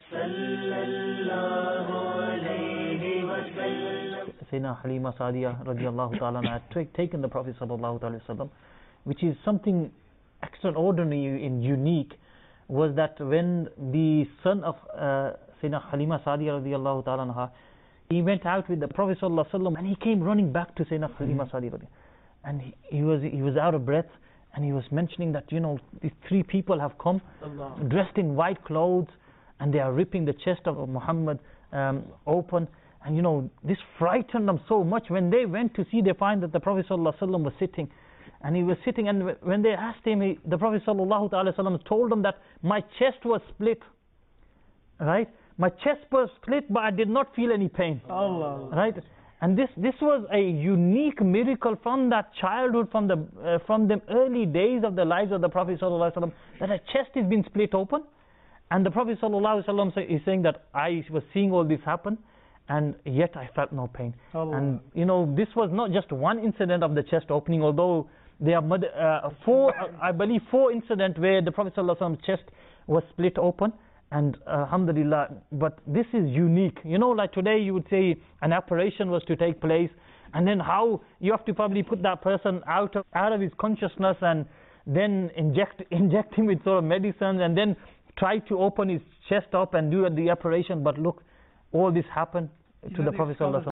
Sayyidina Halima Sa'diyah radiallahu ta'ala had taken the Prophet sallallahu alaihi wasallam, which is something extraordinary and unique, was that when the son of Sayyidina Halima Sa'diyah radiallahu ta'ala, he went out with the Prophet sallallahu alaihi wasallam, and he came running back to Sayyidina Halima Sa'diyah, and he was out of breath, and he was mentioning that, you know, these three people have come dressed in white clothes, and they are ripping the chest of Muhammad open. And you know, this frightened them so much. When they went to see, they find that the Prophet ﷺ was sitting. And he was sitting, and when they asked him, the Prophet ﷺ told them that my chest was split. Right? My chest was split, but I did not feel any pain. Allah. Right? And this was a unique miracle from that childhood, from the early days of the lives of the Prophet ﷺ, that a chest is being split open. And the Prophet ﷺ is saying that I was seeing all this happen, and yet I felt no pain. Allah. And you know, this was not just one incident of the chest opening, although there are four incidents where the Prophet ﷺ's chest was split open, and alhamdulillah. But this is unique. You know, like today you would say an operation was to take place, and then how you have to probably put that person out of his consciousness, and then inject him with sort of medicine, and then try to open his chest up and do the operation. But look, all this happened to the Prophet ﷺ.